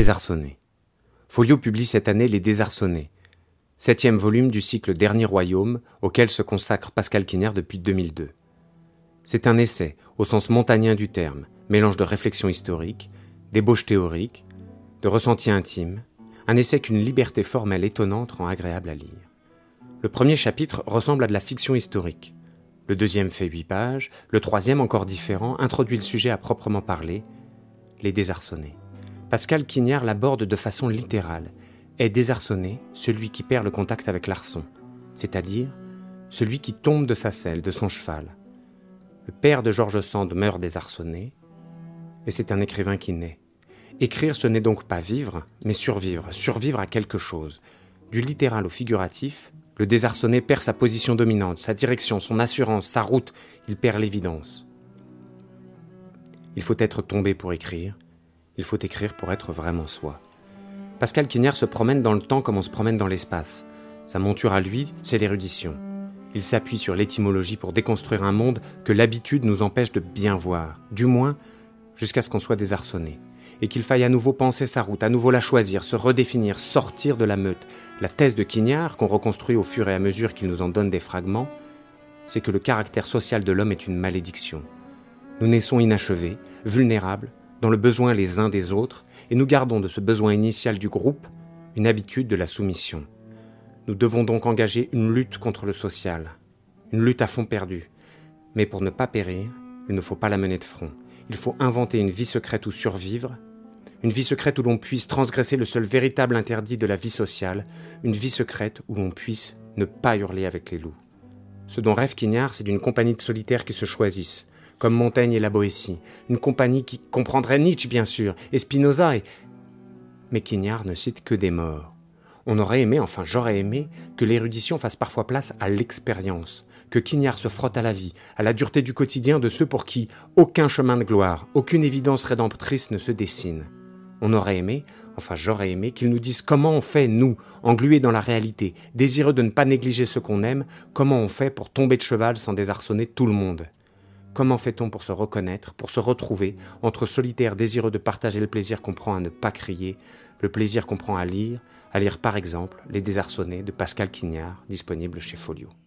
Désarçonnés. Folio publie cette année Les Désarçonnés, 7e volume du cycle Dernier Royaume auquel se consacre Pascal Quignard depuis 2002. C'est un essai, au sens montagnien du terme, mélange de réflexion historique, d'ébauche théorique, de ressenti intime, un essai qu'une liberté formelle étonnante rend agréable à lire. Le premier chapitre ressemble à de la fiction historique. Le deuxième fait 8 pages, le troisième, encore différent, introduit le sujet à proprement parler, les désarçonnés. Pascal Quignard l'aborde de façon littérale. Est désarçonné celui qui perd le contact avec l'arçon, c'est-à-dire celui qui tombe de sa selle, de son cheval. Le père de George Sand meurt désarçonné, et c'est un écrivain qui naît. Écrire, ce n'est donc pas vivre, mais survivre, survivre à quelque chose. Du littéral au figuratif, le désarçonné perd sa position dominante, sa direction, son assurance, sa route, il perd l'évidence. Il faut être tombé pour écrire, il faut écrire pour être vraiment soi. Pascal Quignard se promène dans le temps comme on se promène dans l'espace. Sa monture à lui, c'est l'érudition. Il s'appuie sur l'étymologie pour déconstruire un monde que l'habitude nous empêche de bien voir, du moins jusqu'à ce qu'on soit désarçonné, et qu'il faille à nouveau penser sa route, à nouveau la choisir, se redéfinir, sortir de la meute. La thèse de Quignard, qu'on reconstruit au fur et à mesure qu'il nous en donne des fragments, c'est que le caractère social de l'homme est une malédiction. Nous naissons inachevés, vulnérables, dans le besoin les uns des autres, et nous gardons de ce besoin initial du groupe une habitude de la soumission. Nous devons donc engager une lutte contre le social, une lutte à fond perdu. Mais pour ne pas périr, il ne faut pas la mener de front. Il faut inventer une vie secrète où survivre, une vie secrète où l'on puisse transgresser le seul véritable interdit de la vie sociale, une vie secrète où l'on puisse ne pas hurler avec les loups. Ce dont rêve Quignard, c'est d'une compagnie de solitaires qui se choisissent, comme Montaigne et la Boétie, une compagnie qui comprendrait Nietzsche bien sûr, et Spinoza, mais Quignard ne cite que des morts. On aurait aimé, enfin j'aurais aimé, que l'érudition fasse parfois place à l'expérience, que Quignard se frotte à la vie, à la dureté du quotidien de ceux pour qui aucun chemin de gloire, aucune évidence rédemptrice ne se dessine. On aurait aimé, enfin j'aurais aimé, qu'ils nous disent comment on fait, nous, englués dans la réalité, désireux de ne pas négliger ce qu'on aime, comment on fait pour tomber de cheval sans désarçonner tout le monde. Comment fait-on pour se reconnaître, pour se retrouver, entre solitaires désireux de partager le plaisir qu'on prend à ne pas crier, le plaisir qu'on prend à lire par exemple Les Désarçonnés de Pascal Quignard, disponible chez Folio.